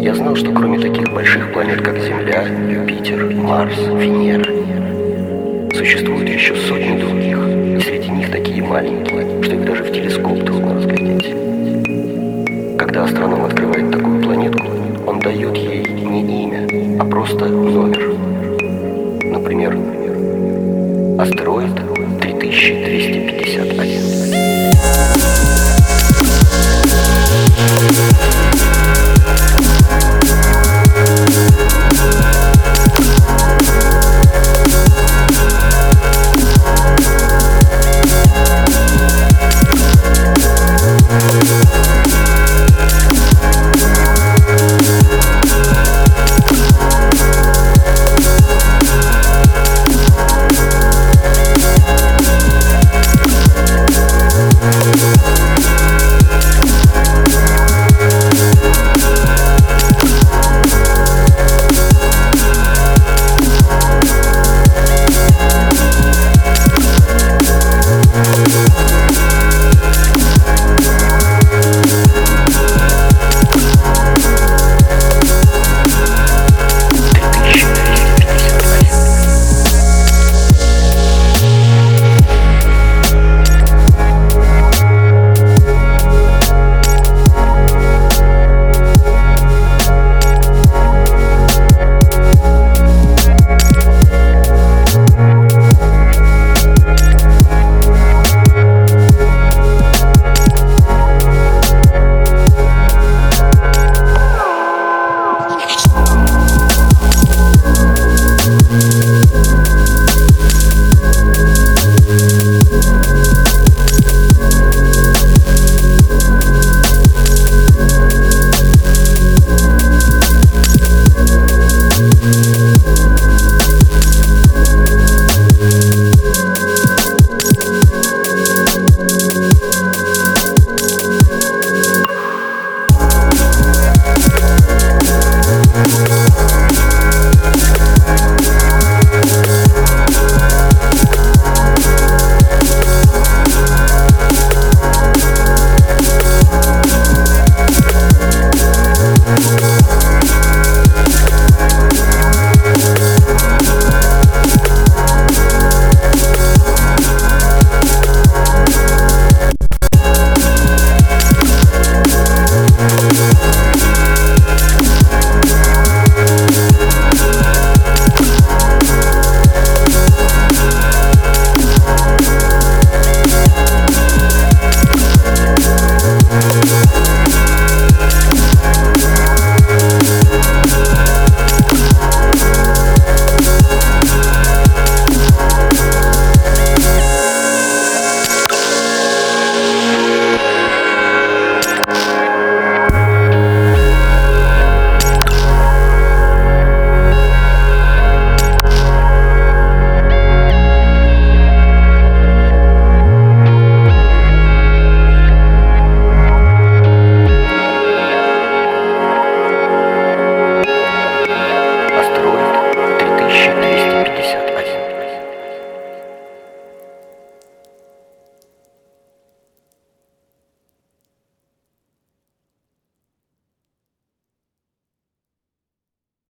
Я знал, что кроме таких больших планет, как Земля, Юпитер, Марс, Венера, существует еще сотни других, и среди них такие маленькие, что их даже в телескоп трудно разглядеть. Когда астроном открывает такую планетку, он дает ей не имя, а просто номер. Например, астероид 3251.